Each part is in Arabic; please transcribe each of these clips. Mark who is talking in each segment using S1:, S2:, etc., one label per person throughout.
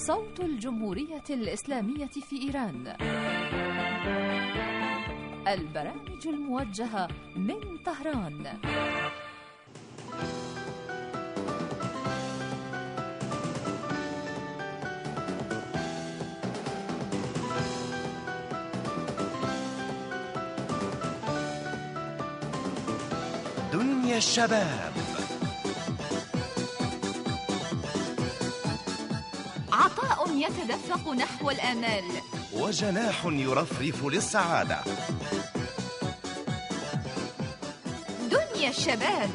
S1: صوت الجمهورية الإسلامية في إيران. البرامج الموجهة من طهران.
S2: دنيا الشباب،
S1: عطاء يتدفق نحو الآمال،
S2: وجناح يرفرف للسعادة.
S1: دنيا الشباب.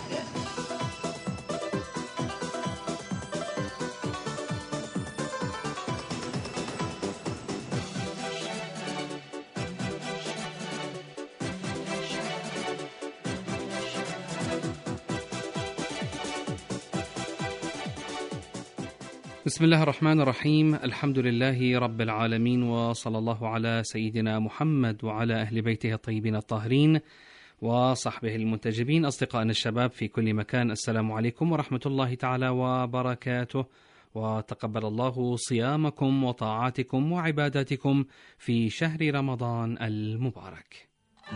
S3: بسم الله الرحمن الرحيم. الحمد لله رب العالمين، وصلى الله على سيدنا محمد وعلى أهل بيته الطيبين الطاهرين وصحبه المنتجبين. أصدقائنا الشباب في كل مكان، السلام عليكم ورحمة الله تعالى وبركاته، وتقبل الله صيامكم وطاعاتكم وعباداتكم في شهر رمضان المبارك.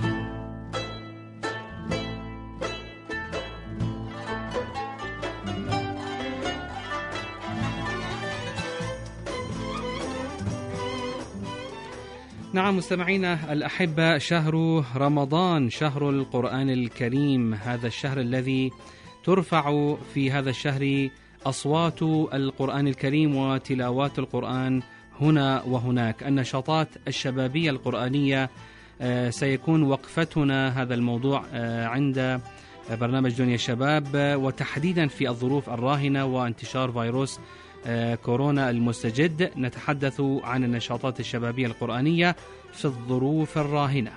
S3: نعم مستمعينا الأحبة، شهر رمضان شهر القرآن الكريم، هذا الشهر الذي ترفع في هذا الشهر أصوات القرآن الكريم وتلاوات القرآن هنا وهناك. النشاطات الشبابية القرآنية سيكون وقفتنا هذا الموضوع عند برنامج دنيا الشباب، وتحديدا في الظروف الراهنة وانتشار فيروس كورونا المستجد. نتحدث عن النشاطات الشبابية القرآنية في الظروف الراهنة.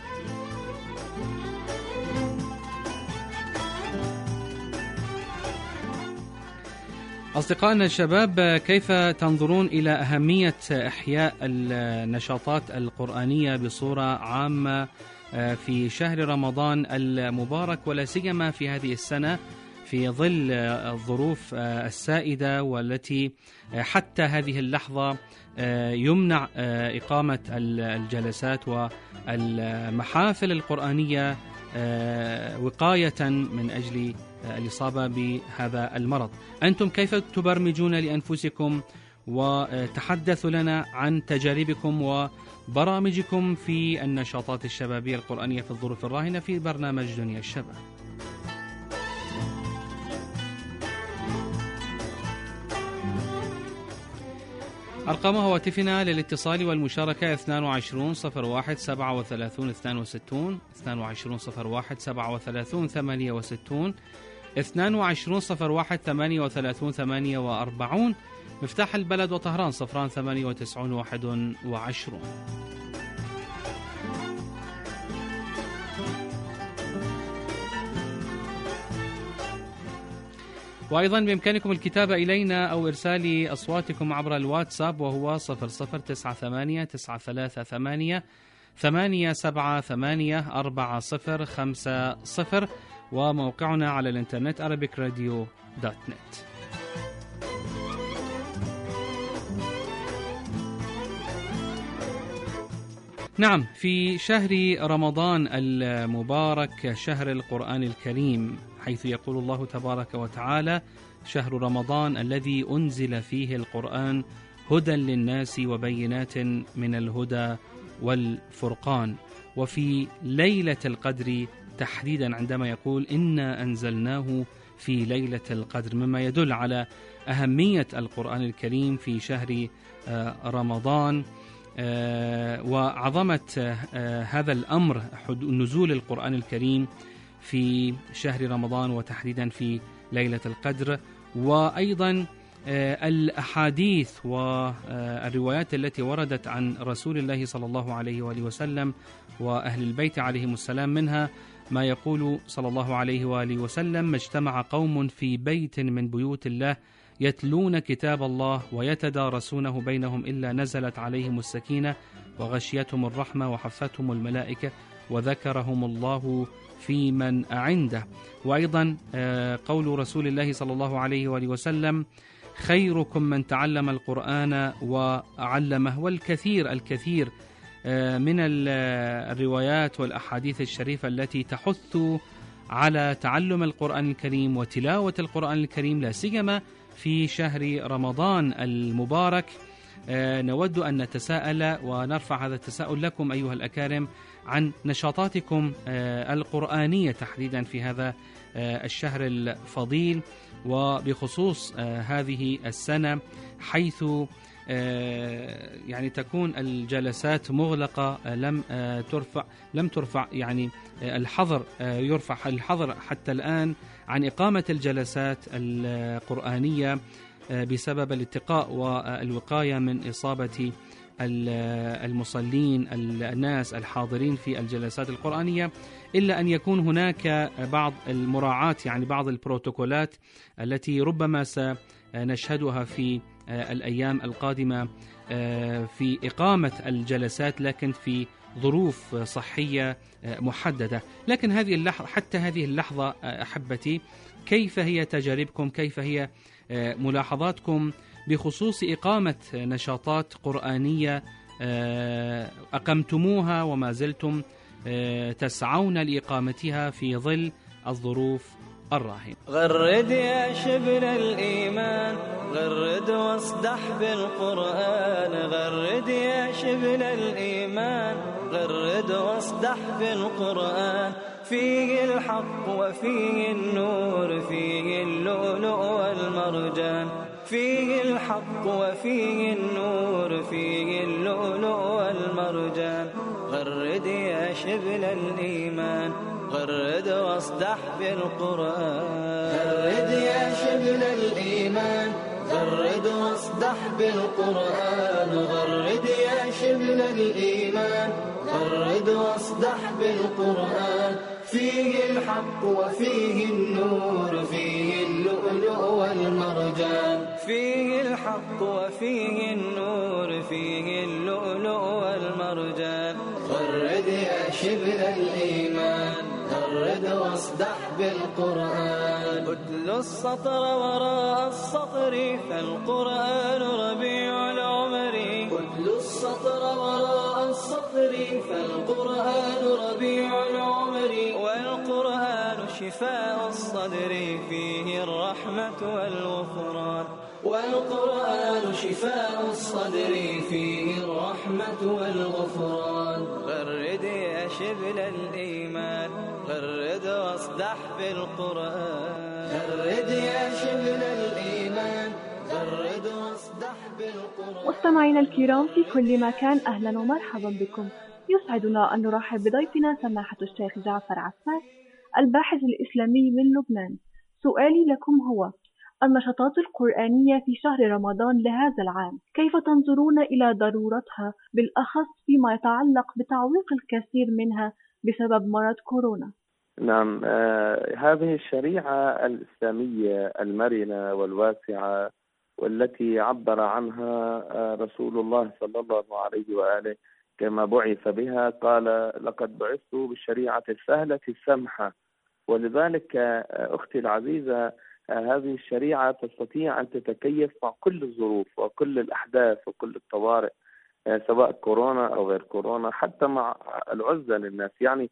S3: أصدقائنا الشباب، كيف تنظرون إلى أهمية إحياء النشاطات القرآنية بصورة عامة في شهر رمضان المبارك، ولا سيما في هذه السنة في ظل الظروف السائدة، والتي حتى هذه اللحظة يمنع إقامة الجلسات والمحافل القرآنية وقاية من أجل الإصابة بهذا المرض؟ أنتم كيف تبرمجون لأنفسكم؟ وتحدثوا لنا عن تجاربكم وبرامجكم في النشاطات الشبابية القرآنية في الظروف الراهنة في برنامج دنيا الشباب. أرقام هواتفنا للاتصال والمشاركة 22 01 37 62 22 01 37 68 22 01 38 48. مفتاح البلد وطهران 098 21. وأيضا بإمكانكم الكتابة إلينا أو إرسال أصواتكم عبر الواتساب، وهو 0098 938 878 4050، وموقعنا على الإنترنت arabicradio.net. نعم، في شهر رمضان المبارك، شهر القرآن الكريم، حيث يقول الله تبارك وتعالى: شهر رمضان الذي أنزل فيه القرآن هدى للناس وبينات من الهدى والفرقان. وفي ليلة القدر تحديدا، عندما يقول إنا أنزلناه في ليلة القدر، مما يدل على أهمية القرآن الكريم في شهر رمضان وعظمة هذا الأمر، نزول القرآن الكريم في شهر رمضان وتحديدا في ليلة القدر. وأيضا الأحاديث والروايات التي وردت عن رسول الله صلى الله عليه وآله وسلم وأهل البيت عليهم السلام، منها ما يقول صلى الله عليه وآله وسلم: ما اجتمع قوم في بيت من بيوت الله يتلون كتاب الله ويتدارسونه بينهم إلا نزلت عليهم السكينة وغشيتهم الرحمة وحفتهم الملائكة وذكرهم الله في من عنده. وأيضا قول رسول الله صلى الله عليه وآله وسلم: خيركم من تعلم القرآن وعلمه. والكثير الكثير من الروايات والأحاديث الشريفة التي تحث على تعلم القرآن الكريم وتلاوة القرآن الكريم، لا سيما في شهر رمضان المبارك. نود أن نتساءل ونرفع هذا التساؤل لكم أيها الأكارم عن نشاطاتكم القرآنية تحديدا في هذا الشهر الفضيل، وبخصوص هذه السنة حيث يعني تكون الجلسات مغلقة، لم ترفع يعني يرفع الحظر حتى الآن عن إقامة الجلسات القرآنية بسبب الاتقاء والوقاية من إصابة المصلين الناس الحاضرين في الجلسات القرآنية، إلا أن يكون هناك بعض المراعاة، يعني بعض البروتوكولات التي ربما سنشهدها في الأيام القادمة في إقامة الجلسات، لكن في ظروف صحية محددة. لكن حتى هذه اللحظة أحبتي، كيف هي تجاربكم؟ كيف هي ملاحظاتكم بخصوص إقامة نشاطات قرآنية أقمتموها وما زلتم تسعون لإقامتها في ظل الظروف الراهنة؟
S4: غرد يا شبل الإيمان، غرد واصدح بالقرآن، غرد يا شبل الإيمان، غرد واصدح بالقرآن. فيه الحق وفيه النور، فيه اللؤلؤ والمرجان، فيه الحق وفيه النور، فيه اللؤلؤ والمرجان. غرد يا شبل الإيمان، غرد واصدح بالقرآن، غرد يا شبل الإيمان، غرد واصدح بالقرآن، غرد يا شبل الإيمان، غرد واصدح بالقرآن. فيه الحق وفيه النور، فيه اللؤلؤ والمرجان، فيه الحق وفيه النور، فيه اللؤلؤ والمرجان. غرد يا شبل الإيمان، غرد واصدح بالقرآن. اتل السطر وراء السطر، فالقرآن ربيع العمر، اتل السطر وراء السطر، فالقرآن ربيع العمر. والقرآن شفاء الصدر، فيه الرحمة والغفران، والقرآن شفاء الصدر، فيه الرحمة والغفران. غرد يا شبل الإيمان، غرد واصدح بالقرآن، غرد يا شبل الإيمان، غرد واصدح بالقرآن.
S5: مستمعينا الكرام في كل مكان، أهلا ومرحبا بكم. يسعدنا أن نرحب بضيفنا سماحة الشيخ جعفر عفاف، الباحث الإسلامي من لبنان. سؤالي لكم هو: النشاطات القرآنية في شهر رمضان لهذا العام، كيف تنظرون إلى ضرورتها، بالأخص فيما يتعلق بتعويق الكثير منها بسبب مرض كورونا؟
S6: نعم، هذه الشريعة الإسلامية المرنة والواسعة والتي عبر عنها رسول الله صلى الله عليه وآله كما بعث بها، قال: لقد بعثت بالشريعة السهلة السمحة. ولذلك أختي العزيزة، هذه الشريعة تستطيع أن تتكيف مع كل الظروف وكل الأحداث وكل الطوارئ، سواء كورونا أو غير كورونا، حتى مع العزة للناس. يعني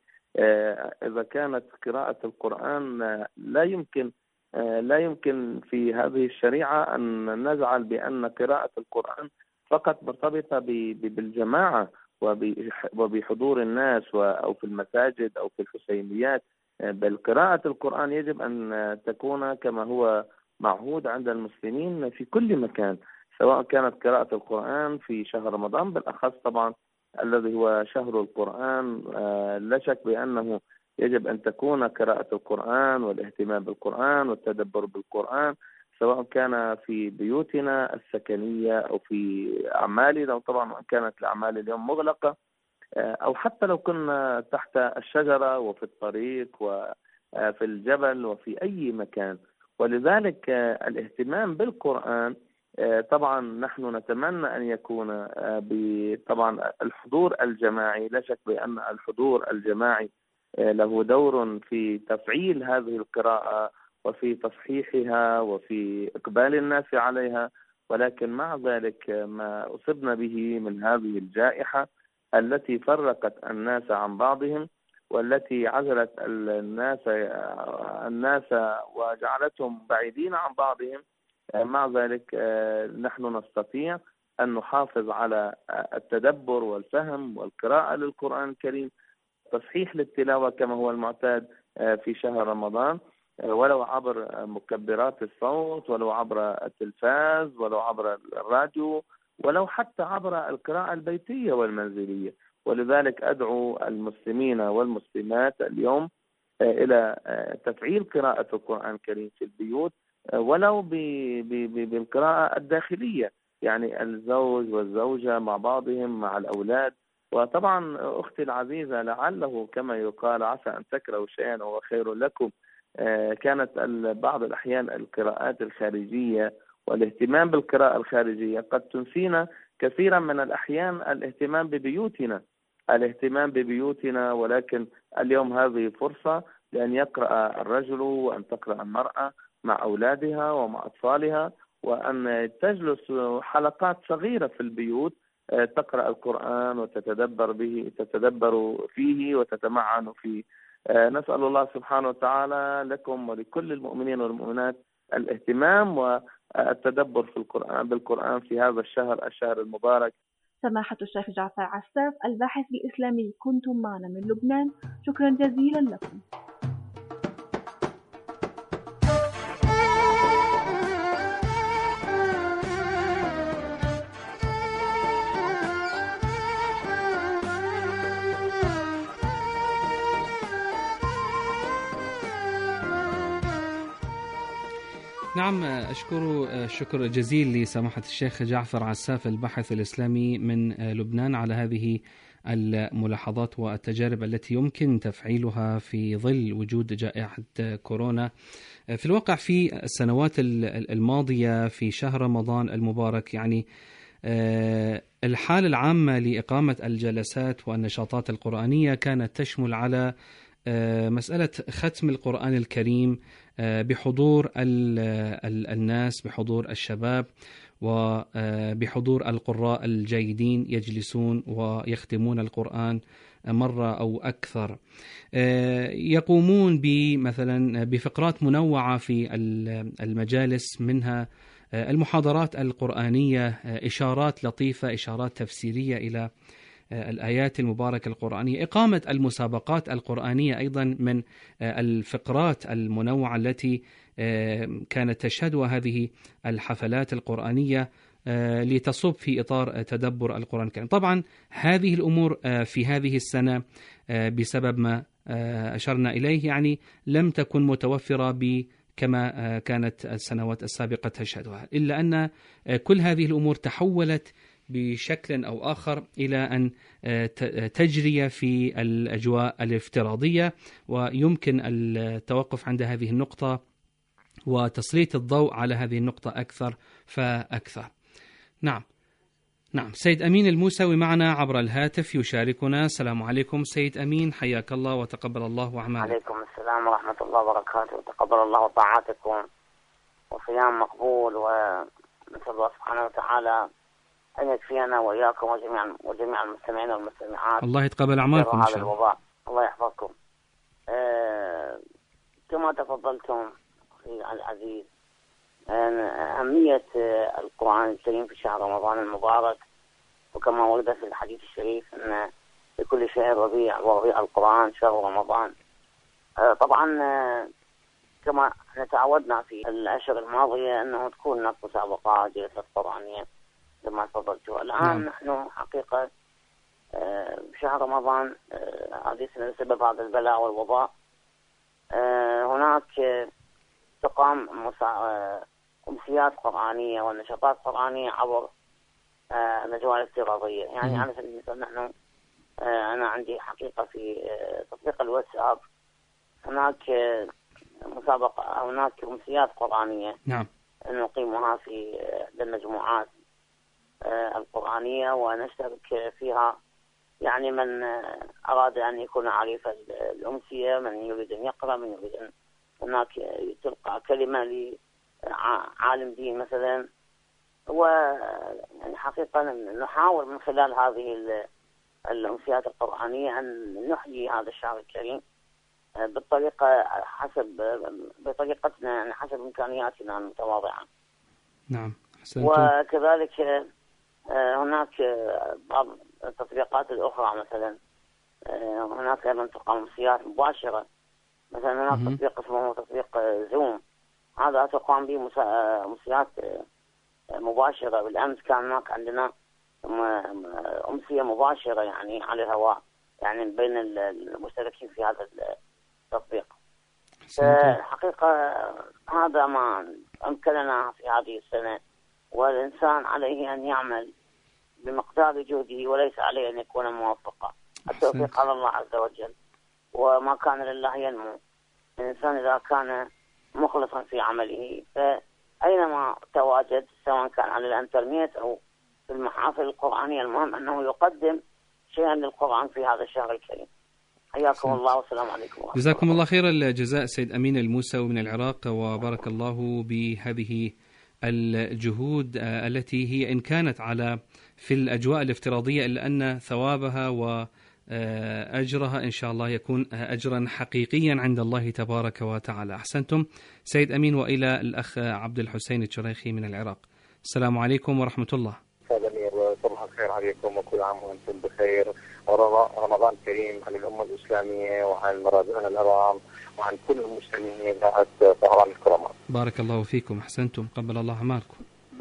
S6: إذا كانت قراءة القرآن لا يمكن في هذه الشريعة أن نجعل بأن قراءة القرآن فقط مرتبطة بالجماعة وبحضور الناس أو في المساجد أو في الحسينيات، بل قراءة القرآن يجب أن تكون كما هو معهود عند المسلمين في كل مكان، سواء كانت قراءة القرآن في شهر رمضان بالأخص طبعا الذي هو شهر القرآن. لا شك بأنه يجب أن تكون قراءة القرآن والاهتمام بالقرآن والتدبر بالقرآن، سواء كان في بيوتنا السكنية أو في أعمالنا، وطبعا كانت الأعمال اليوم مغلقة، أو حتى لو كنا تحت الشجرة وفي الطريق وفي الجبل وفي أي مكان. ولذلك الاهتمام بالقرآن طبعا نحن نتمنى أن يكون طبعا الحضور الجماعي. لا شك بأن الحضور الجماعي له دور في تفعيل هذه القراءة وفي تصحيحها وفي إقبال الناس عليها، ولكن مع ذلك ما أصبنا به من هذه الجائحة التي فرقت الناس عن بعضهم، والتي عزلت الناس وجعلتهم بعيدين عن بعضهم، مع ذلك نحن نستطيع أن نحافظ على التدبر والفهم والقراءة للقرآن الكريم، تصحيح للتلاوة كما هو المعتاد في شهر رمضان، ولو عبر مكبرات الصوت، ولو عبر التلفاز، ولو عبر الراديو، ولو حتى عبر القراءة البيتية والمنزلية. ولذلك أدعو المسلمين والمسلمات اليوم إلى تفعيل قراءة القرآن الكريم في البيوت، ولو بالقراءة الداخلية، يعني الزوج والزوجة مع بعضهم مع الأولاد. وطبعا أختي العزيزة، لعله كما يقال عسى أن تكرهوا شيئا وهو خير لكم، كانت بعض الأحيان القراءات الخارجية والاهتمام بالقراءة الخارجية قد تنسينا كثيرا من الأحيان الاهتمام ببيوتنا. ولكن اليوم هذه فرصة لأن يقرأ الرجل وأن تقرأ المرأة مع أولادها ومع أطفالها، وأن تجلس حلقات صغيرة في البيوت تقرأ القرآن تتدبر فيه وتتمعن فيه. نسأل الله سبحانه وتعالى لكم ولكل المؤمنين والمؤمنات الاهتمام والتدبر في بالقرآن في هذا الشهر المبارك.
S5: سماحة الشيخ جعفر عساف الباحث الإسلامي، كنتم معنا من لبنان، شكرا جزيلا لكم.
S3: نعم، أشكر شكر جزيل لسماحة الشيخ جعفر عساف الباحث الإسلامي من لبنان على هذه الملاحظات والتجارب التي يمكن تفعيلها في ظل وجود جائحة كورونا. في الواقع في السنوات الماضية في شهر رمضان المبارك، يعني الحالة العامة لإقامة الجلسات والنشاطات القرآنية كانت تشمل على مسألة ختم القرآن الكريم بحضور الناس، بحضور الشباب، وبحضور القراء الجيدين يجلسون ويختمون القرآن مرة أو أكثر. يقومون مثلا بفقرات منوعة في المجالس، منها المحاضرات القرآنية، إشارات لطيفة، إشارات تفسيرية إلى الآيات المباركة القرآنية، إقامة المسابقات القرآنية أيضا من الفقرات المنوعة التي كانت تشهدها هذه الحفلات القرآنية لتصب في إطار تدبر القرآن الكريم. طبعا هذه الأمور في هذه السنة بسبب ما أشرنا إليه يعني لم تكن متوفرة كما كانت السنوات السابقة تشهدها، إلا أن كل هذه الأمور تحولت بشكل أو آخر إلى أن تجري في الأجواء الافتراضية، ويمكن التوقف عند هذه النقطة وتسليط الضوء على هذه النقطة أكثر فأكثر. نعم، سيد أمين الموسوي معنا عبر الهاتف يشاركنا. السلام عليكم سيد أمين، حياك الله وتقبل الله أعمالك.
S7: عليكم السلام ورحمة الله وبركاته، وتقبل الله طاعاتكم وصيام مقبول، ونسأل الله سبحانه وتعالى أن يكفينا وإياكم وجميع المستمعين والمستمعات.
S3: الله يتقبل أعمالكم إن شاء الله.
S7: الله يحفظكم. كما تفضلتم أخي العزيز، أهمية القرآن الكريم في شهر رمضان المبارك، وكما ورد في الحديث الشريف أن لكل شهر ربيع وربيع القرآن شهر رمضان. طبعا كما تعودنا في الأشهر الماضية أنه تكون هناك مسابقات، جلسات قرآنية كما تفضلتوا. الآن نحن حقيقة بشهر رمضان هذه السنة بسبب هذا البلاء والوباء هناك تقام أمسيات قرآنية ونشاطات قرآنية عبر الأجواء الافتراضية. يعني على سبيل المثال أنا عندي حقيقة في تطبيق الواتساب هناك مسابقة، هناك أمسيات قرآنية نقيمها في المجموعات القرآنية ونشترك فيها. يعني من أراد أن يكون عريف الأمسية، من يريد أن يقرأ، من يريد أن هناك تلقى كلمة لعالم دين مثلا، ويعني حقيقة نحاول من خلال هذه الأمسيات القرآنية أن نحيي هذا الشهر الكريم بطريقتنا، يعني حسب إمكانياتنا المتواضعة.
S3: نعم، أحسنتم.
S7: وكذلك هناك بعض التطبيقات الأخرى، مثلا هناك أيضا تقام أمسيات مباشرة، مثلا هناك تطبيق اسمه تطبيق زوم، هذا تقام به أمسيات مباشرة. بالأمس كان هناك عندنا أمسية مباشرة يعني على الهواء، يعني بين المشتركين في هذا التطبيق. الحقيقة هذا ما أمكننا في هذه السنة، والإنسان عليه أن يعمل بمقدار جهده وليس عليه أن يكون موفقا. التوفيق على الله عز وجل، وما كان لله ينمو. الإنسان إذا كان مخلصا في عمله فأينما تواجد، سواء كان على الإنترنت أو في المحافل القرآنية، المهم أنه يقدم شيئا للقرآن في هذا الشهر الكريم. حياكم الله والسلام عليكم.
S3: جزاكم الله خير الجزاء سيد أمين الموسوي من العراق، وبارك الله بهذه الجهود التي هي إن كانت في الأجواء الافتراضية، إلا أن ثوابها وأجرها إن شاء الله يكون أجرا حقيقيا عند الله تبارك وتعالى. أحسنتم سيد أمين. وإلى الأخ عبد الحسين الشريخي من العراق. السلام عليكم ورحمة الله.
S8: صباح الخير عليكم، وكل عام وأنتم بخير، ورمضان كريم على الأمة الإسلامية وعن مرابعنا الأرام وعن كل المسلمين إذاعة طهران الكرامات.
S3: بارك الله فيكم. أحسنتم، قبل الله أعمالكم.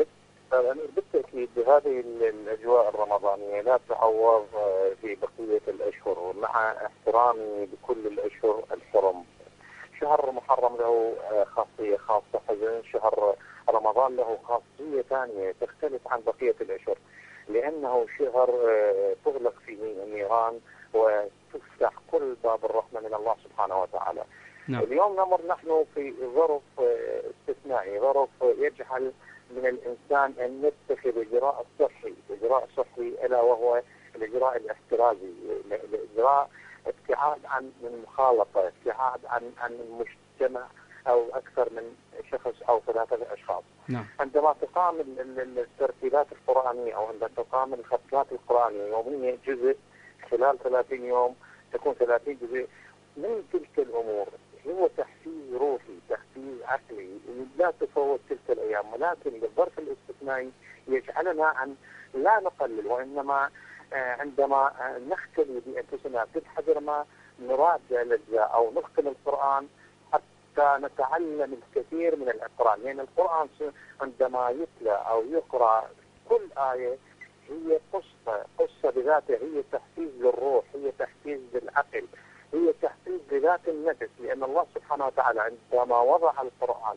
S8: بالتأكيد هذه الأجواء الرمضانية لا تعوض في بقية الأشهر، مع احترامي بكل الأشهر الحرم. شهر محرم له خاصية خاصة، شهر رمضان له خاصية ثانية تختلف عن بقية الأشهر، لأنه شهر تغلق فيه النيران وتفتح كل باب الرحمة من الله سبحانه وتعالى.
S3: نعم.
S8: اليوم نمر نحن في ظرف استثنائي، ظرف يجعل من الإنسان أن يتخذ إجراء صحي ألا وهو الإجراء الاحترازي، الإجراء ابتعاد عن المخالطة، ابتعاد عن المجتمع أو أكثر من شخص أو 3 أشخاص.
S3: نعم.
S8: عندما تقام الترتيبات القرآنية أو عندما تقام الختمات القرآنية يوميا جزء خلال 30 يوم تكون 30 جزء من تلك الأمور، هو تحفيز روحي، تحفيز عقلي، لا تفوت تلك الأيام، ولكن الظرف الاستثنائي يجعلنا أن لا نقلل، وإنما عندما نختلي بأنفسنا بحذر ما نراجع الأجزاء أو نختم القرآن حتى نتعلم الكثير من القرآن، لأن القرآن عندما يتلى أو يقرأ كل آية هي قصة بذاتها، هي تحفيز للروح، هي تحفيز للعقل، هي تحفيز لذات النفس، لأن الله سبحانه وتعالى عندما وضع القرآن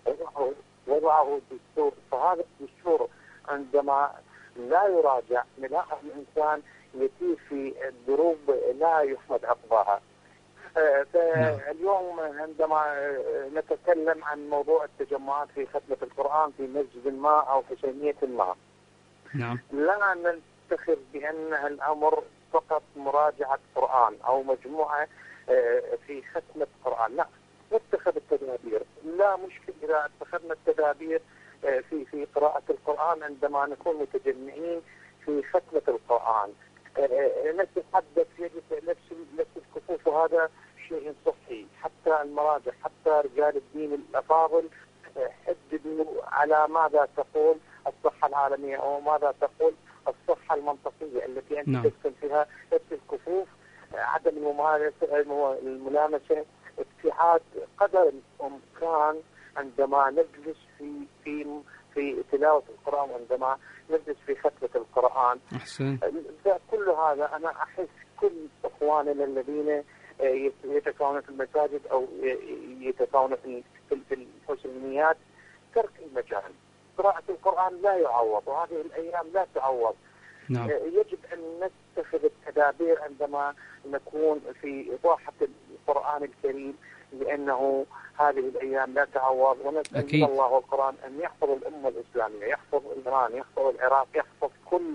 S8: وضعه دستور، فهذا الدستور عندما لا يراجع نلاقي الإنسان يتيه في الدروب لا يحمد عقباها. فاليوم عندما نتكلم عن موضوع التجمعات في ختمة القرآن في مسجد ما أو حسينية ما،
S3: نعم.
S8: لا نتخذ بأن الأمر فقط مراجعة قرآن أو مجموعة في ختمة قرآن، لا، نتخذ التدابير. لا مشكلة إذا اتخذنا التدابير في قراءة القرآن عندما نكون متجمعين في ختمة القرآن، نتحدث يجب نفس الكفوف، وهذا شيء صحي. حتى المراجع، حتى رجال الدين الأفاضل حددوا على ماذا تقول الصحة العالمية أو ماذا تقول الصحة المنطقية التي أنت تسكن فيها نفس الكفوف، عدم الملامسة، ابتعاد قدر الإمكان عندما نجلس في تلاوة القرآن وعندما نجلس في ختمة القرآن.
S3: أحسن.
S8: كل هذا أنا أحس كل إخواننا الذين يتكونون في المساجد أو يتكونون في الحسينيات ترك المجال. قراءة القرآن لا يعوض، وهذه الأيام لا تعوض.
S3: نعم.
S8: يجب أن نتخذ التدابير عندما نكون في إطاحة القرآن الكريم، لأنه هذه الأيام لا تعوض. ونسأل الله القرآن أن يحفظ الأمة الإسلامية، يحفظ إيران، يحفظ العراق، يحفظ كل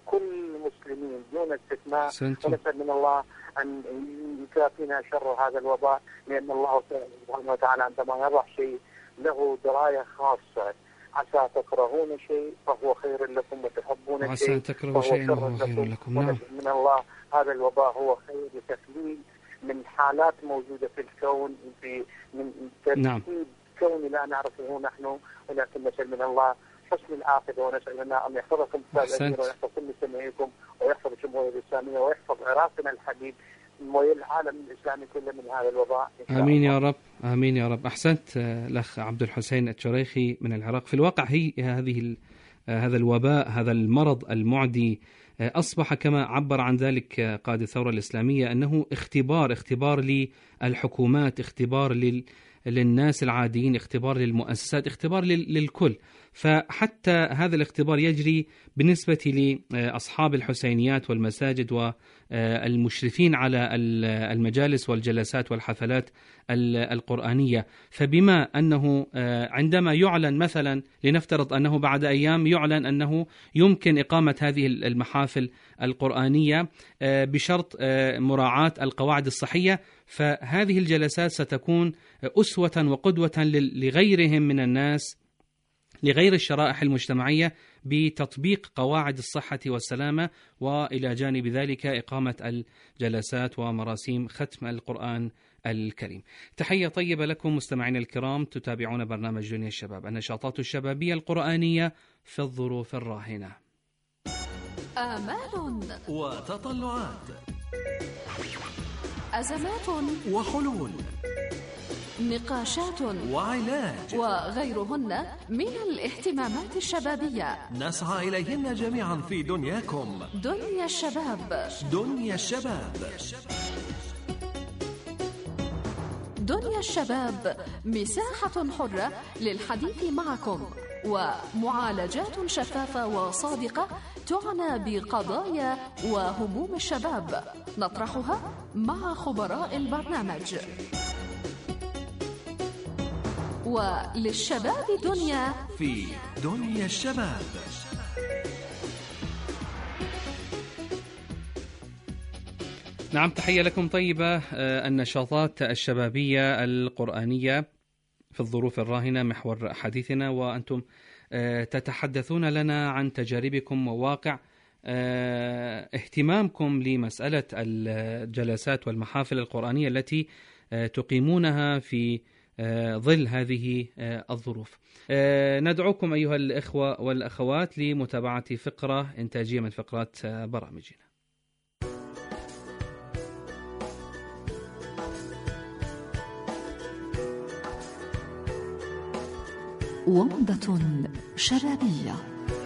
S8: كل المسلمين دون استثناء، ونسأل من الله أن يكافينا شر هذا الوباء، لأن الله سبحانه وتعالى عندما يضع شيء له دراية خاصة. عسى تكرهون شيء فهو خير لكم، وتحبون شيء
S3: وعسى تكرهوا شيئا وهو خير لكم. نعم.
S8: من الله هذا الوباء هو خير لتقليل من حالات موجودة في الكون، من ترتيب كوني لا نعرفه نحن، ولكن نسأل من الله حسن العاقبة، ونسأل الله أن يحفظكم أستاذ أمير، ويحفظ كل مستمعيكم، ويحفظ الجمهورية الإسلامية، ويحفظ عراقنا الحبيب والعالم الإسلامي كله من هذا الوباء.
S3: آمين يا رب، آمين يا رب. أحسنت الأخ عبد الحسين التشريخي من العراق. في الواقع هذا الوباء، هذا المرض المعدي أصبح كما عبر عن ذلك قائد الثورة الإسلامية أنه اختبار للحكومات، اختبار للناس العاديين، اختبار للمؤسسات، اختبار للكل. فحتى هذا الاختبار يجري بالنسبة لأصحاب الحسينيات والمساجد والمشرفين على المجالس والجلسات والحفلات القرآنية. فبما أنه عندما يعلن مثلا، لنفترض أنه بعد أيام يعلن أنه يمكن إقامة هذه المحافل القرآنية بشرط مراعاة القواعد الصحية، فهذه الجلسات ستكون أسوة وقدوة لغيرهم من الناس، لغير الشرائح المجتمعية، بتطبيق قواعد الصحة والسلامة، وإلى جانب ذلك إقامة الجلسات ومراسيم ختم القرآن الكريم. تحية طيبة لكم مستمعين الكرام، تتابعون برنامج دنيا الشباب، النشاطات الشبابية القرآنية في الظروف الراهنة.
S1: آمال
S9: وتطلعات،
S1: أزمات
S9: وحلول،
S1: نقاشات
S9: وعلاج،
S1: وغيرهن من الاهتمامات الشبابية
S9: نسعى إليهن جميعا في دنياكم.
S1: دنيا الشباب.
S9: دنيا الشباب.
S1: دنيا الشباب مساحة حرة للحديث معكم، ومعالجات شفافة وصادقة تعنى بقضايا وهموم الشباب نطرحها مع خبراء البرنامج. وللشباب دنيا
S9: في دنيا الشباب.
S3: نعم، تحية لكم طيبة. النشاطات الشبابية القرآنية في الظروف الراهنة محور حديثنا، وأنتم تتحدثون لنا عن تجاربكم وواقع اهتمامكم لمسألة الجلسات والمحافل القرآنية التي تقيمونها في ظل هذه الظروف. ندعوكم أيها الإخوة والأخوات لمتابعة فقرة إنتاجية من فقرات برامجنا.
S1: ومضة شبابية.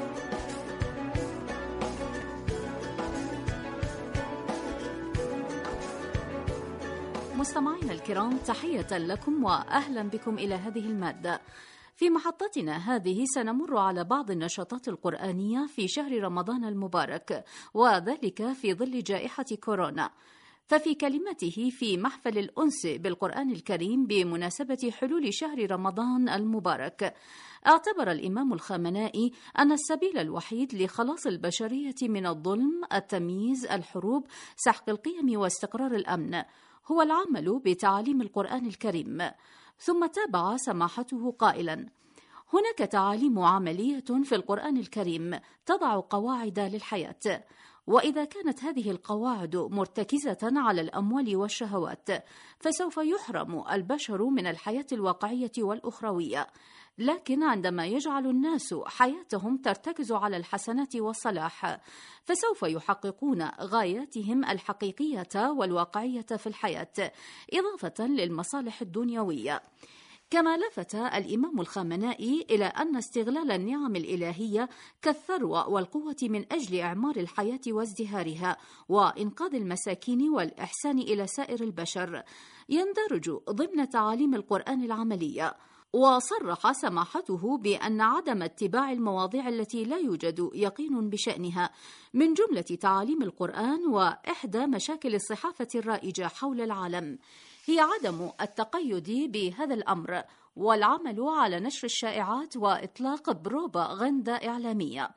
S10: مستمعينا الكرام، تحية لكم وأهلا بكم إلى هذه المادة. في محطتنا هذه سنمر على بعض النشاطات القرآنية في شهر رمضان المبارك، وذلك في ظل جائحة كورونا. ففي كلمته في محفل الأنس بالقرآن الكريم بمناسبة حلول شهر رمضان المبارك، اعتبر الإمام الخامنائي أن السبيل الوحيد لخلاص البشرية من الظلم، التمييز، الحروب، سحق القيم واستقرار الأمن هو العمل بتعاليم القرآن الكريم. ثم تابع سماحته قائلا: هناك تعاليم عملية في القرآن الكريم تضع قواعد للحياة، وإذا كانت هذه القواعد مرتكزة على الأموال والشهوات فسوف يحرم البشر من الحياة الواقعية والأخروية. لكن عندما يجعل الناس حياتهم ترتكز على الحسنات والصلاح فسوف يحققون غاياتهم الحقيقية والواقعية في الحياة، إضافة للمصالح الدنيوية. كما لفت الإمام الخامنائي إلى أن استغلال النعم الإلهية كالثروة والقوة من أجل إعمار الحياة وازدهارها وإنقاذ المساكين والإحسان إلى سائر البشر يندرج ضمن تعاليم القرآن العملية. وصرح سماحته بأن عدم اتباع المواضيع التي لا يوجد يقين بشأنها من جملة تعاليم القرآن وإحدى مشاكل الصحافة الرائجة حول العالم هي عدم التقيد بهذا الأمر والعمل على نشر الشائعات وإطلاق بروباغندا إعلامية.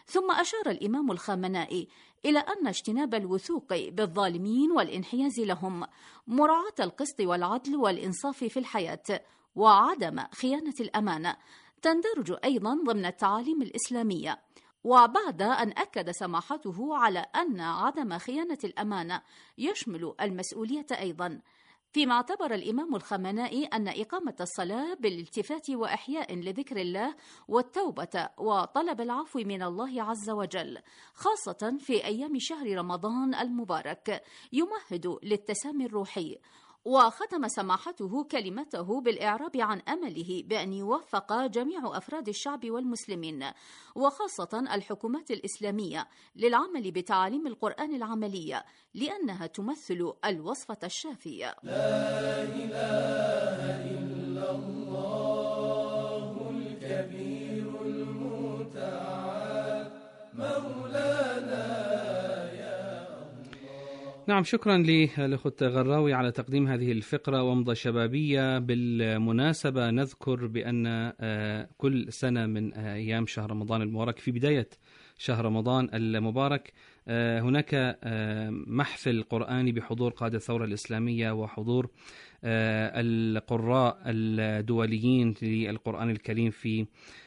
S10: ثم أشار الإمام الخامنائي إلى أن اجتناب الوثوق بالظالمين والانحياز لهم، مراعاة القسط والعدل والإنصاف في الحياة، وعدم خيانة الأمانة تندرج أيضا ضمن التعاليم الإسلامية. وبعد أن أكد سماحته على أن عدم خيانة الأمانة يشمل المسؤولية أيضا، فيما اعتبر الإمام الخامنائي أن إقامة الصلاة بالالتفات وإحياء لذكر الله والتوبة وطلب العفو من الله عز وجل خاصة في أيام شهر رمضان المبارك يمهد للتسامي الروحي. وختم سماحته كلمته بالإعراب عن أمله بأن يوفق جميع أفراد الشعب والمسلمين وخاصة الحكومات الإسلامية للعمل بتعاليم القرآن العملية، لأنها تمثل الوصفة الشافية.
S4: لا إله إلا الله الكبير المتعال مولانا.
S3: نعم، شكرا للأخت غراوي على تقديم هذه الفقرة ومضة شبابية. بالمناسبة نذكر بأن كل سنة من أيام شهر رمضان المبارك في بداية شهر رمضان المبارك هناك محفل قرآني بحضور قادة الثورة الإسلامية وحضور القراء الدوليين للقرآن الكريم في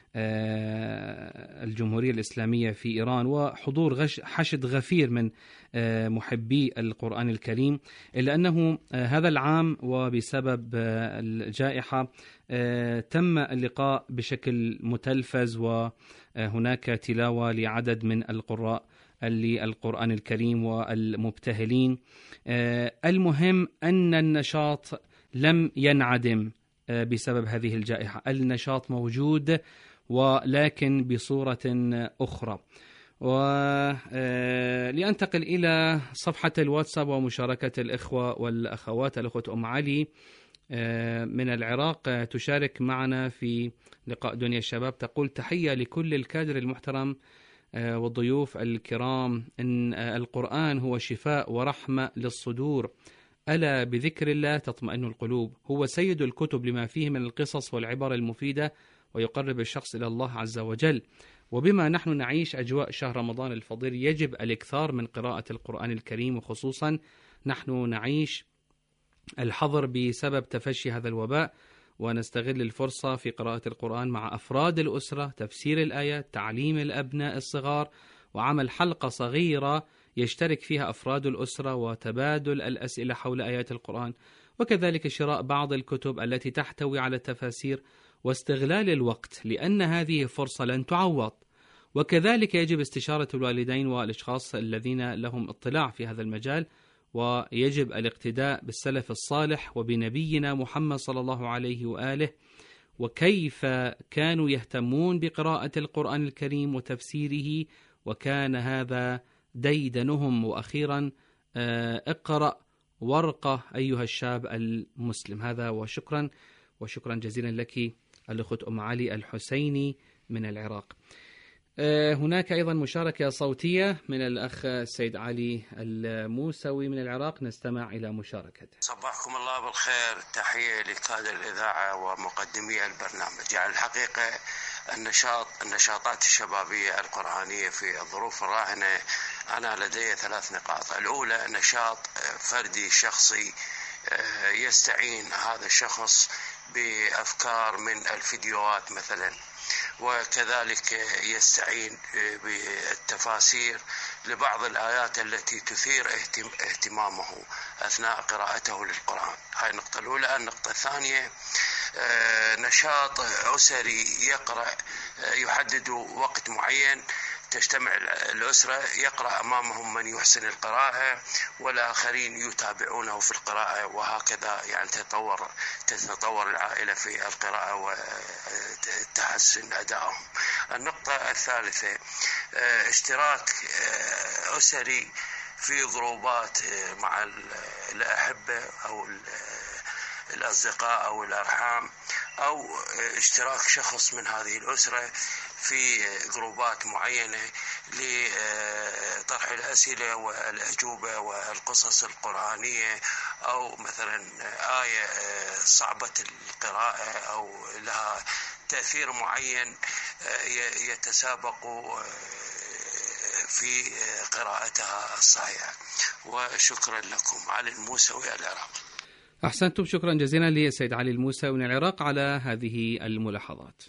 S3: الجمهورية الإسلامية في إيران، وحضور حشد غفير من محبي القرآن الكريم، إلا أنه هذا العام وبسبب الجائحة تم اللقاء بشكل متلفز، وهناك تلاوة لعدد من القراء للقرآن الكريم والمبتهلين. المهم أن النشاط لم ينعدم بسبب هذه الجائحة، النشاط موجود ولكن بصورة أخرى. ولأنتقل إلى صفحة الواتساب ومشاركة الإخوة والأخوات. الأخوة أم علي من العراق تشارك معنا في لقاء دنيا الشباب، تقول: تحية لكل الكادر المحترم والضيوف الكرام، إن القرآن هو شفاء ورحمة للصدور، ألا بذكر الله تطمئن القلوب، هو سيد الكتب لما فيه من القصص والعبر المفيدة ويقرب الشخص إلى الله عز وجل. وبما نحن نعيش أجواء شهر رمضان الفضيل يجب الإكثار من قراءة القرآن الكريم، وخصوصا نحن نعيش الحظر بسبب تفشي هذا الوباء، ونستغل الفرصة في قراءة القرآن مع أفراد الأسرة، تفسير الآيات، تعليم الأبناء الصغار، وعمل حلقة صغيرة يشترك فيها أفراد الأسرة وتبادل الأسئلة حول آيات القرآن، وكذلك شراء بعض الكتب التي تحتوي على التفاسير، واستغلال الوقت لأن هذه فرصة لن تعوض. وكذلك يجب استشارة الوالدين والأشخاص الذين لهم اطلاع في هذا المجال، ويجب الاقتداء بالسلف الصالح وبنبينا محمد صلى الله عليه وآله، وكيف كانوا يهتمون بقراءة القرآن الكريم وتفسيره، وكان هذا ديدنهم. وأخيرا اقرأ ورقة أيها الشاب المسلم. هذا وشكرا جزيلا لك الأخت أم علي الحسيني من العراق. هناك أيضا مشاركة صوتية من الأخ السيد علي الموسوي من العراق، نستمع إلى مشاركته.
S11: صباحكم الله بالخير، تحية لكادر الإذاعة ومقدمي البرنامج. يعني الحقيقة النشاطات الشبابية القرآنية في الظروف الراهنة، أنا لدي 3 نقاط. الأولى نشاط فردي شخصي يستعين هذا الشخص بأفكار من الفيديوهات مثلا، وكذلك يستعين بالتفاسير لبعض الآيات التي تثير اهتمامه أثناء قراءته للقرآن. هاي النقطة الأولى. النقطة الثانية نشاط أسري يقرأ، يحدد وقت معين تجتمع الأسرة، يقرأ أمامهم من يحسن القراءة والآخرين يتابعونه في القراءة، وهكذا يعني تتطور العائلة في القراءة وتحسن أدائهم. النقطة الثالثة اشتراك أسري في ضروبات مع الأحبة أو الأصدقاء أو الأرحام، أو اشتراك شخص من هذه الأسرة في جروبات معينة لطرح الأسئلة والأجوبة والقصص القرآنية، أو مثلا آية صعبة القراءة أو لها تأثير معين يتسابق في قراءتها الصحيحة. وشكرا لكم. علي الموسوي، العراق.
S3: أحسنتم، شكرا جزيلا للسيد علي الموسوي من العراق على هذه الملاحظات.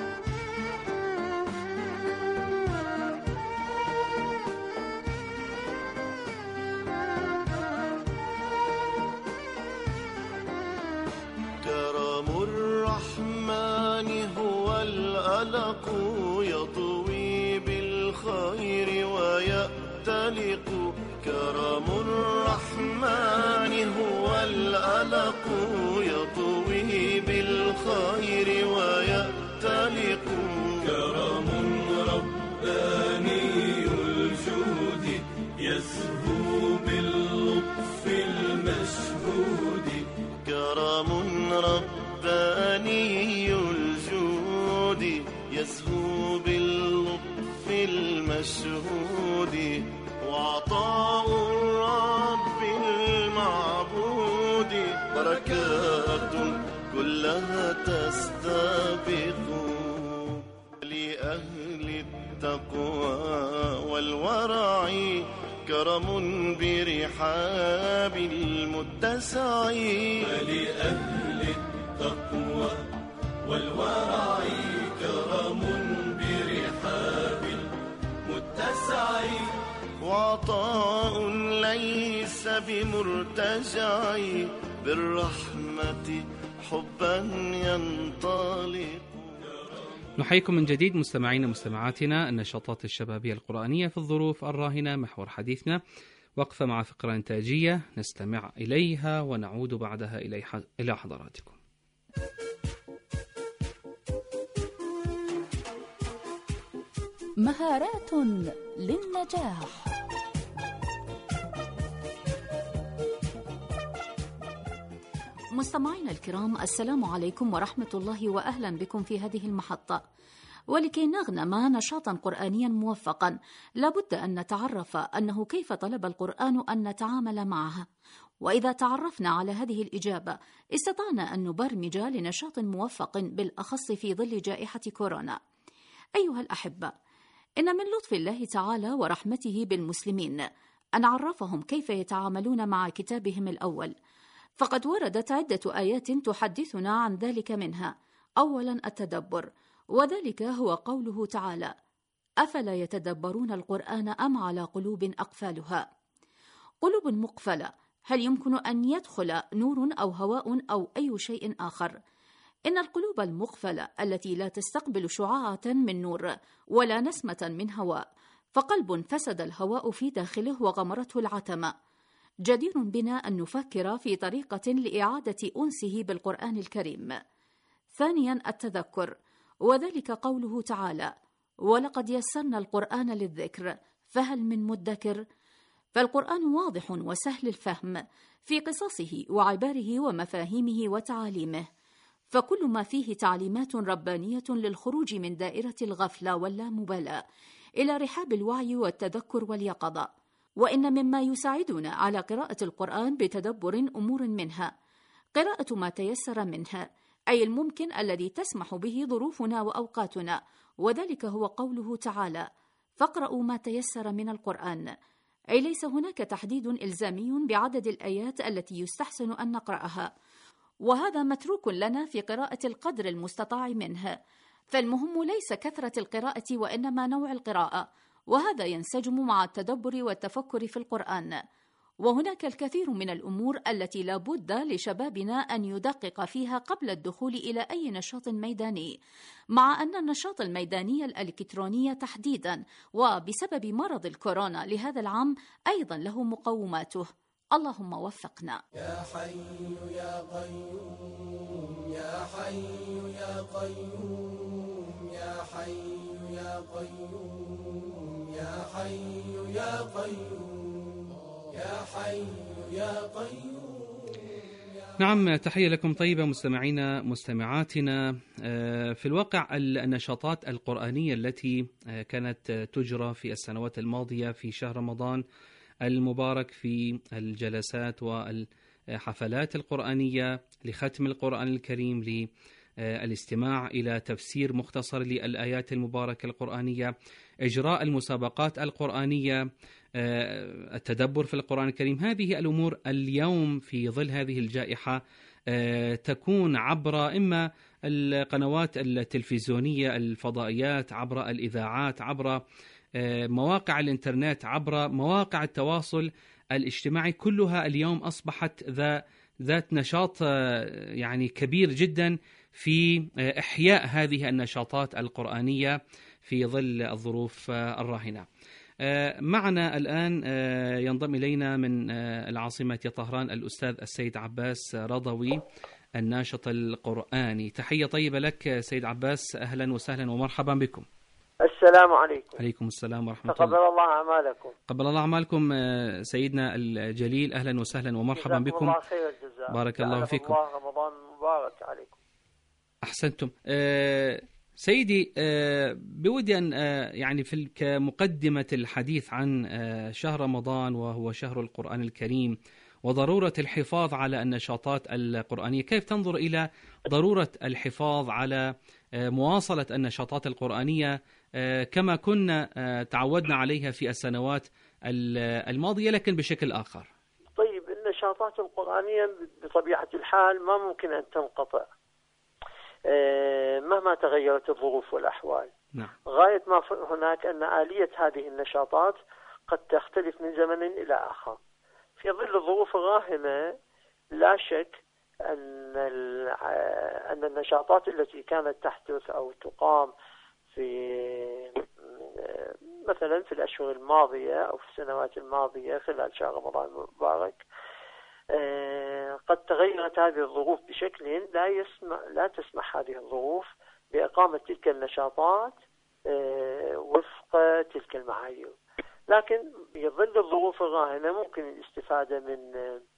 S4: كرم الرحمن هو الألق يطوي بالخير ويأتلق. كرم الرحمن هو الألق يطوي بالخير ويأتلق. كرم رباني الجود يسهو باللطف المشهود. كرم رباني الجود يسهو باللطف المشهود. وعطاء الرب المعبود بركات كلها تستبق. لأهل التقوى والورع كرم برحاب المتسع. ولأهل التقوى والورع كرم برحاب المتسع. وعطاء ليس بمرتجع بالرحمة حبا ينطلق.
S3: نحييكم من جديد مستمعينا مستمعاتنا. النشاطات الشبابية القرآنية في الظروف الراهنة محور حديثنا. وقفة مع فقرة إنتاجية نستمع إليها ونعود بعدها إلى حضراتكم.
S1: مهارات للنجاح.
S10: مستمعينا الكرام، السلام عليكم ورحمة الله وأهلا بكم في هذه المحطة. ولكي نغنم نشاطا قرآنيا موفقا لابد أن نتعرف أنه كيف طلب القرآن أن نتعامل معه. وإذا تعرفنا على هذه الإجابة استطعنا أن نبرمج لنشاط موفق بالأخص في ظل جائحة كورونا. أيها الأحبة، إن من لطف الله تعالى ورحمته بالمسلمين أن عرفهم كيف يتعاملون مع كتابهم الأول، فقد وردت عدة آيات تحدثنا عن ذلك. منها أولا التدبر، وذلك هو قوله تعالى: أفلا يتدبرون القرآن أم على قلوب أقفالها. قلوب مقفلة، هل يمكن أن يدخل نور أو هواء أو أي شيء آخر؟ إن القلوب المقفلة التي لا تستقبل شعاعة من نور ولا نسمة من هواء، فقلب فسد الهواء في داخله وغمرته العتمة. جدير بنا أن نفكر في طريقة لإعادة أنسه بالقرآن الكريم. ثانيا التذكر، وذلك قوله تعالى: ولقد يسرنا القرآن للذكر فهل من مدكر. فالقرآن واضح وسهل الفهم في قصصه وعباره ومفاهيمه وتعاليمه، فكل ما فيه تعليمات ربانية للخروج من دائرة الغفلة واللامبالاة إلى رحاب الوعي والتذكر واليقظة. وإن مما يساعدنا على قراءة القرآن بتدبر أمور منها قراءة ما تيسر منها، أي الممكن الذي تسمح به ظروفنا وأوقاتنا، وذلك هو قوله تعالى: فاقرأوا ما تيسر من القرآن، أي ليس هناك تحديد إلزامي بعدد الآيات التي يستحسن أن نقرأها، وهذا متروك لنا في قراءة القدر المستطاع منها. فالمهم ليس كثرة القراءة وإنما نوع القراءة، وهذا ينسجم مع التدبر والتفكر في القرآن. وهناك الكثير من الأمور التي لا بد لشبابنا أن يدقق فيها قبل الدخول إلى أي نشاط ميداني، مع أن النشاط الميداني الإلكتروني تحديدا وبسبب مرض الكورونا لهذا العام أيضا له مقوماته. اللهم وفقنا.
S4: يا حي يا قيوم يا حي يا قيوم يا حي يا قيوم يا حي يا قيوم يا حي يا قيوم.
S3: نعم، تحية لكم طيبة مستمعينا مستمعاتنا. في الواقع النشاطات القرآنية التي كانت تجرى في السنوات الماضية في شهر رمضان المبارك في الجلسات والحفلات القرآنية لختم القرآن الكريم الاستماع إلى تفسير مختصر للآيات المباركة القرآنية، إجراء المسابقات القرآنية، التدبر في القرآن الكريم. هذه الأمور اليوم في ظل هذه الجائحة تكون عبر إما القنوات التلفزيونية، الفضائيات، عبر الإذاعات، عبر مواقع الإنترنت، عبر مواقع التواصل الاجتماعي. كلها اليوم أصبحت ذات نشاط يعني كبير جدا في إحياء هذه النشاطات القرآنية في ظل الظروف الراهنة. معنا الآن ينضم إلينا من العاصمة طهران الأستاذ السيد عباس رضوي، الناشط القرآني. تحية طيبة لك سيد عباس، أهلا وسهلا ومرحبا بكم.
S12: السلام عليكم.
S3: عليكم السلام ورحمة الله.
S12: تقبل الله أعمالكم.
S3: قبل الله أعمالكم سيدنا الجليل، أهلا وسهلا ومرحبا بكم.
S12: الله خير الجزاء.
S3: بارك الله فيكم.
S12: الله رمضان مبارك عليكم.
S3: أحسنتم. سيدي، بودي أن يعني كمقدمة الحديث عن شهر رمضان وهو شهر القرآن الكريم وضرورة الحفاظ على النشاطات القرآنية، كيف تنظر إلى ضرورة الحفاظ على مواصلة النشاطات القرآنية كما كنا تعودنا عليها في السنوات الماضية لكن بشكل آخر؟
S12: طيب، النشاطات القرآنية بطبيعة الحال ما ممكن أن تنقطع مهما تغيرت الظروف والأحوال.
S3: نعم.
S12: غاية ما هناك أن آلية هذه النشاطات قد تختلف من زمن إلى آخر. في ظل الظروف الراهنة لا شك أن النشاطات التي كانت تحدث أو تقام مثلا في الأشهر الماضية أو في السنوات الماضية خلال شهر رمضان المبارك قد تغيرت هذه الظروف بشكل لا تسمح هذه الظروف بإقامة تلك النشاطات وفق تلك المعايير. لكن بظل الظروف الراهنة ممكن الاستفادة من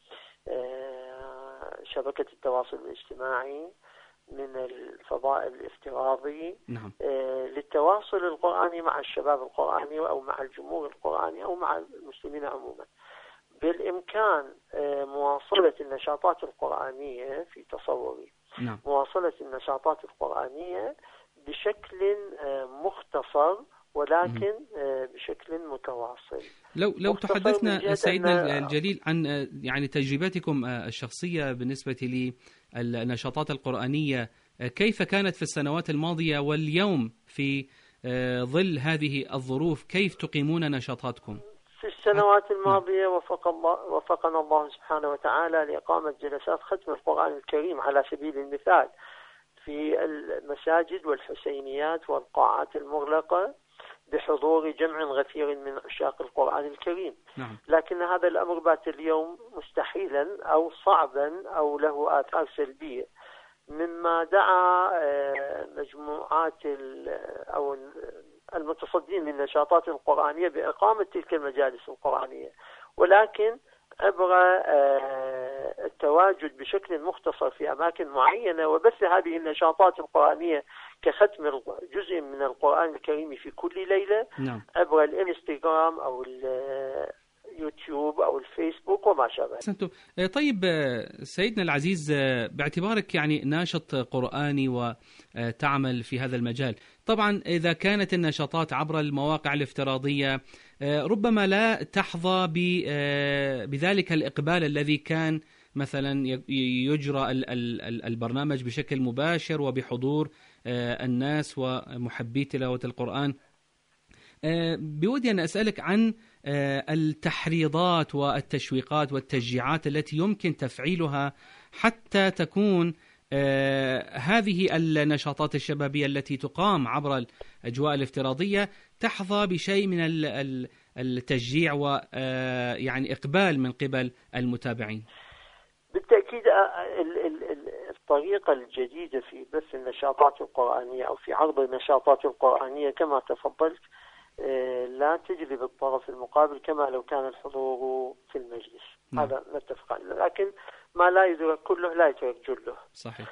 S12: شبكة التواصل الاجتماعي، من الفضاء الافتراضي.
S3: نعم.
S12: للتواصل القرآني مع الشباب القرآني أو مع الجمهور القرآني أو مع المسلمين عموما. بالإمكان مواصلة النشاطات القرآنية في تصوري.
S3: نعم.
S12: مواصلة النشاطات القرآنية بشكل مختصر ولكن بشكل متواصل.
S3: لو تحدثنا سيدنا الجليل عن يعني تجربتكم الشخصية بالنسبة للنشاطات القرآنية، كيف كانت في السنوات الماضية واليوم في ظل هذه الظروف، كيف تقيمون نشاطاتكم؟
S12: في السنوات الماضية وفقنا الله سبحانه وتعالى لإقامة جلسات ختم القرآن الكريم على سبيل المثال في المساجد والحسينيات والقاعات المغلقة بحضور جمع غفير من عشاق القرآن الكريم.
S3: نعم.
S12: لكن هذا الأمر بات اليوم مستحيلا أو صعبا أو له آثار سلبية، مما دعا مجموعات أو المتصدين للنشاطات القرآنية بإقامة تلك المجالس القرآنية، ولكن عبر التواجد بشكل مختصر في أماكن معينة وبث هذه النشاطات القرآنية كختم جزء من القرآن الكريم في كل ليلة.
S3: نعم.
S12: عبر الانستغرام أو اليوتيوب أو الفيسبوك وما شابه.
S3: طيب سيدنا العزيز، باعتبارك يعني ناشط قرآني وتعمل في هذا المجال، طبعا إذا كانت النشاطات عبر المواقع الافتراضية ربما لا تحظى بذلك الإقبال الذي كان مثلا يجرى البرنامج بشكل مباشر وبحضور الناس ومحبي تلاوة القرآن. بودي أن أسألك عن التحريضات والتشويقات والتشجيعات التي يمكن تفعيلها حتى تكون هذه النشاطات الشبابية التي تقام عبر الأجواء الافتراضية تحظى بشيء من التشجيع ويعني إقبال من قبل المتابعين.
S12: بالتأكيد الطريقة الجديدة في بث النشاطات القرآنية أو في عرض النشاطات القرآنية كما تفضلت لا تجلب الطرف المقابل كما لو كان الحضور في المجلس.
S3: نعم.
S12: هذا نتفق عليه، لكن ما لا يدرك كله لا يترك جله.
S3: صحيح.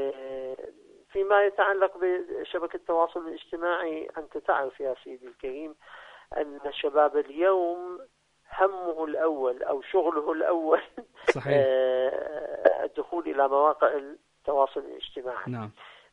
S12: فيما يتعلق بشبكة التواصل الاجتماعي، أنت تعرف يا سيدي الكريم أن الشباب اليوم همه الأول أو شغله الأول
S3: صحيح.
S12: الدخول إلى مواقع التواصل الاجتماعي.
S3: نعم.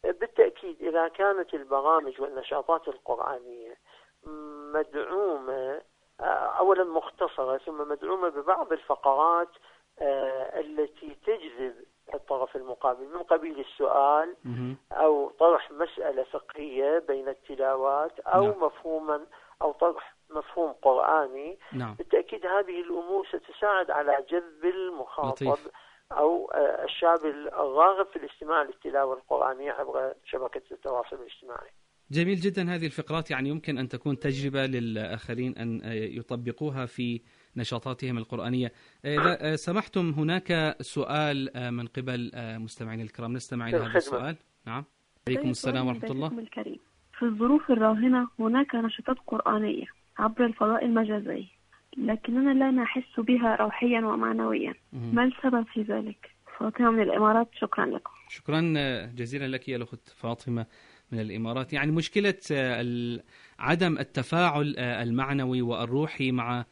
S12: إذا كانت البرامج والنشاطات القرآنية مدعومة أولا مختصرة، ثم مدعومة ببعض الفقرات التي تجذب الطرف المقابل من قبيل السؤال أو طرح مسألة فقهية بين التلاوات أو مفهوما أو طرح مفهوم قرآني، بالتأكيد هذه الأمور ستساعد على جذب المخاطب أو الشاب الراغب في الاستماع للتلاوة القرآنية عبر شبكة التواصل الاجتماعي.
S3: جميل جدا. هذه الفقرات يعني يمكن أن تكون تجربة للآخرين أن يطبقوها في نشاطاتهم القرآنية. إذا سمحتم هناك سؤال من قبل مستمعين الكرام، نستمع إلى هذا السؤال. نعم. عليكم السلام ورحمة الله.
S5: الكريم. في الظروف الراهنة هناك نشاطات قرآنية عبر الفضاء المجازي، لكننا لا نحس بها روحيا ومعنويا. ما السبب في ذلك؟ فاطمة من الإمارات. شكرا لكم.
S3: شكرا جزيلا لك يا الأخت فاطمة من الإمارات. يعني مشكلة عدم التفاعل المعنوي والروحي مع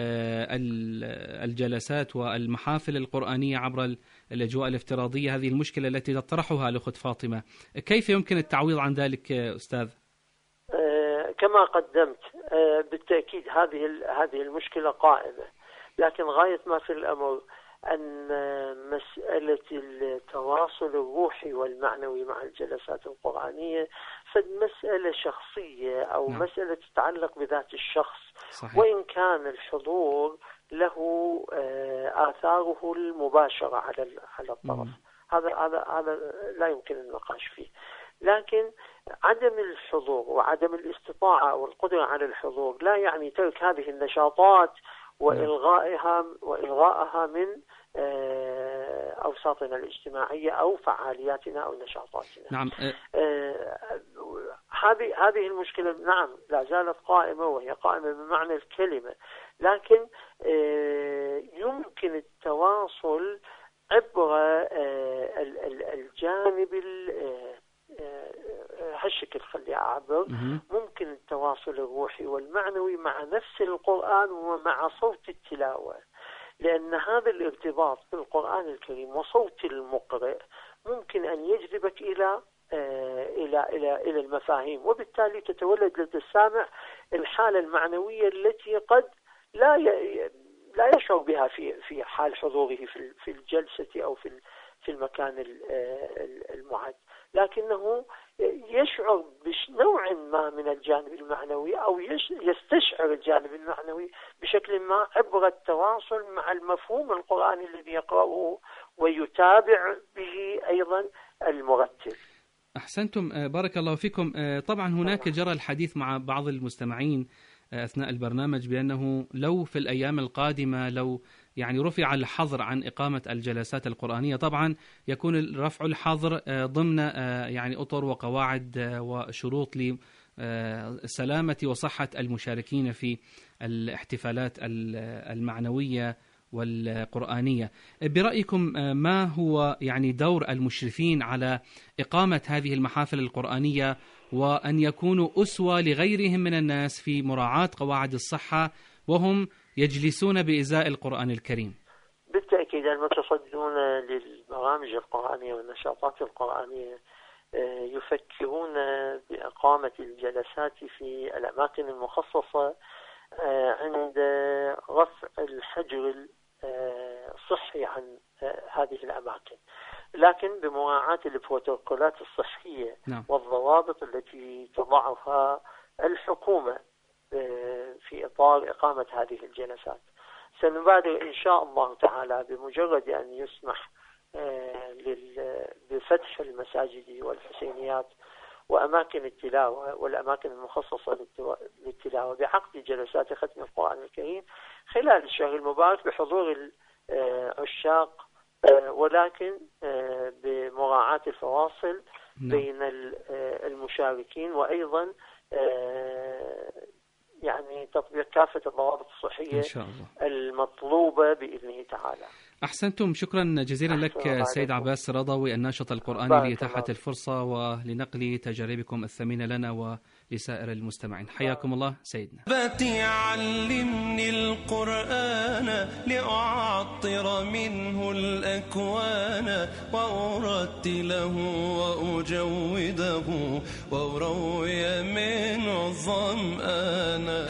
S3: الجلسات والمحافل القرآنية عبر الأجواء الافتراضية، هذه المشكلة التي تطرحها الأخت فاطمة، كيف يمكن التعويض عن ذلك أستاذ؟
S12: كما قدمت بالتأكيد هذه المشكلة قائمة، لكن غاية ما في الأمر أن مسألة التواصل الروحي والمعنوي مع الجلسات القرآنية فمسألة شخصية أو مسألة تتعلق بذات الشخص. صحيح. وإن كان الحضور له آثاره المباشرة على الطرف، هذا لا يمكن النقاش فيه، لكن عدم الحضور وعدم الاستطاعة أو القدرة على الحضور لا يعني ترك هذه النشاطات وإلغائها من أوساطنا الاجتماعية أو فعالياتنا أو نشاطاتنا.
S3: نعم.
S12: هذه المشكلة نعم لا زالت قائمة، وهي قائمة بمعنى الكلمة، لكن يمكن التواصل عبر الجانب هالشكل. خلي أعبر، ممكن التواصل الروحي والمعنوي مع نفس القرآن ومع صوت التلاوة، لأن هذا الارتباط بالقرآن الكريم وصوت المقرئ ممكن أن يجذبك إلى المفاهيم، وبالتالي تتولد لدى السامع الحالة المعنوية التي قد لا يشعر بها في حال حضوره في الجلسة أو في المكان المعد، لكنه يشعر بنوع ما من الجانب المعنوي أو يستشعر الجانب المعنوي بشكل ما عبر التواصل مع المفهوم القرآني الذي يقرأه ويتابع به أيضا المرتب.
S3: أحسنتم، بارك الله فيكم. طبعا هناك جرى الحديث مع بعض المستمعين أثناء البرنامج بأنه لو في الأيام القادمة لو يعني رفع الحظر عن إقامة الجلسات القرآنية، طبعا يكون رفع الحظر ضمن يعني أطر وقواعد وشروط لسلامة وصحة المشاركين في الاحتفالات المعنوية والقرآنية. برأيكم ما هو يعني دور المشرفين على إقامة هذه المحافل القرآنية وأن يكونوا أسوة لغيرهم من الناس في مراعاة قواعد الصحة وهم يجلسون بإزاء القرآن الكريم؟
S12: بالتأكيد المتصدون للبرامج القرآنية والنشاطات القرآنية يفكرون بإقامة الجلسات في الأماكن المخصصة عند رفع الحجر الصحي عن هذه الأماكن، لكن بمراعاة البروتوكولات الصحية والضوابط التي تضعها الحكومة في إطار إقامة هذه الجلسات. سنبادر إن شاء الله تعالى بمجرد أن يسمح بفتح المساجد والحسينيات وأماكن التلاوة والأماكن المخصصة للتلاوة بعقد جلسات ختم القرآن الكريم خلال الشهر المبارك بحضور العشاق، ولكن بمراعاة الفواصل بين المشاركين، وأيضا يعني تطبيق كافة الضوابط الصحية إن شاء الله المطلوبة بإذنه تعالى.
S3: أحسنتم، شكرا جزيلا لك سيد عباس الرضوي الناشط القرآني لإتاحة الفرصة ولنقل تجاربكم الثمينة لنا ولسائر المستمعين. حياكم الله سيدنا.
S13: بتي علمني القرآن لأعطر منه الأكوان وأرتله وأجوده وأروي منه الظمآن.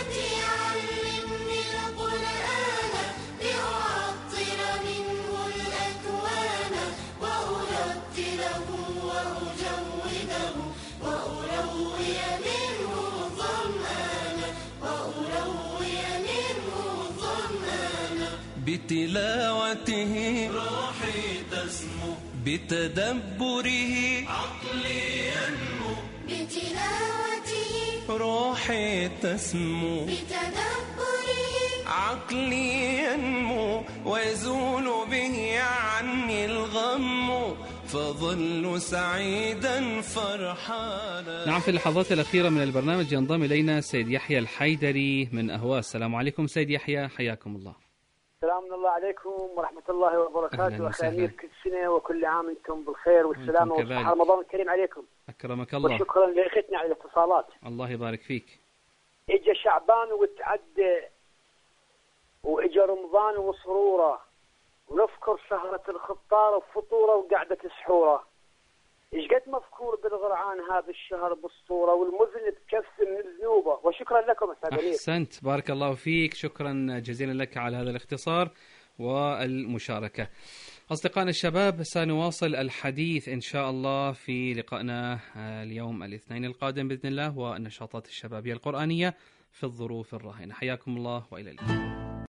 S13: بتلاوته روحي تسمو بتدبره عقلي ينمو بتلاوته روحي تسمو بتدبره عقلي ينمو ويزول به عني الغم فظل سعيدا فرحانا.
S3: نعم، في اللحظات الأخيرة من البرنامج ينضم إلينا سيد يحيى الحيدري من أهواز. السلام عليكم سيد يحيى، حياكم الله.
S14: السلام الله عليكم ورحمة الله وبركاته. أخي أمير، كل سنة وكل عام أنتم بالخير والسلامة وصحة رمضان الكريم عليكم.
S3: أكرمك الله.
S14: وشكرا لأختنا على الاتصالات.
S3: الله يبارك فيك.
S14: إجا شعبان وتعدى وإجا رمضان وسرورة ونذكر سهرة الخطارة وفطورة وقعدة سحورة. إيش قد مذكور بالغرعان هذا الشهر بالصورة والمذنب كفن من ذنوبه. وشكرا لكم أستاذ أمير.
S3: أحسنت، بارك الله فيك، شكرا جزيلا لك على هذا الاختصار والمشاركة. أصدقائنا الشباب، سنواصل الحديث إن شاء الله في لقائنا اليوم الاثنين القادم بإذن الله، والنشاطات الشبابية القرآنية في الظروف الراهنة. حياكم الله وإلى اللقاء.